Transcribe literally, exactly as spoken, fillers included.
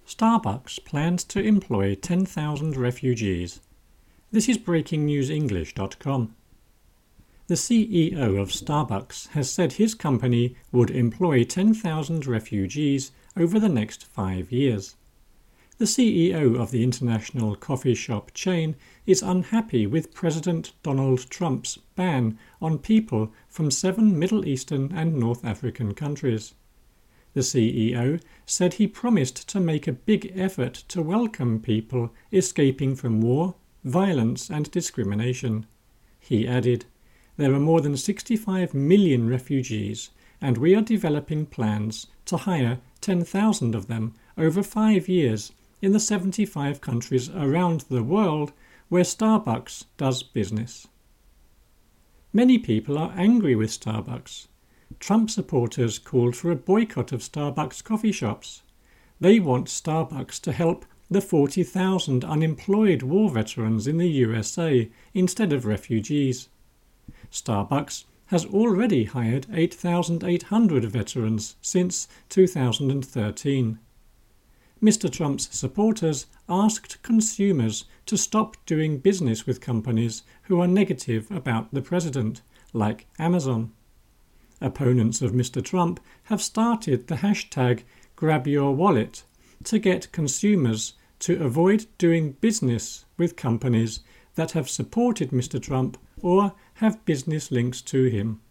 Starbucks plans to employ ten thousand refugees. This is breaking news english dot com. The C E O of Starbucks has said his company would employ ten thousand refugees over the next five years. The C E O of the international coffee shop chain is unhappy with President Donald Trump's ban on people from seven Middle Eastern and North African countries. The C E O said he promised to make a big effort to welcome people escaping from war, violence and discrimination. He added, "There are more than sixty-five million refugees, and we are developing plans to hire ten thousand of them over five years in the seventy-five countries around the world where Starbucks does business." Many people are angry with Starbucks. Trump supporters called for a boycott of Starbucks coffee shops. They want Starbucks to help the forty thousand unemployed war veterans in the U S A instead of refugees. Starbucks has already hired eight thousand eight hundred veterans since two thousand thirteen. Mister Trump's supporters asked consumers to stop doing business with companies who are negative about the president, like Amazon. Opponents of Mister Trump have started the hashtag #GrabYourWallet to get consumers to avoid doing business with companies that have supported Mister Trump or have business links to him.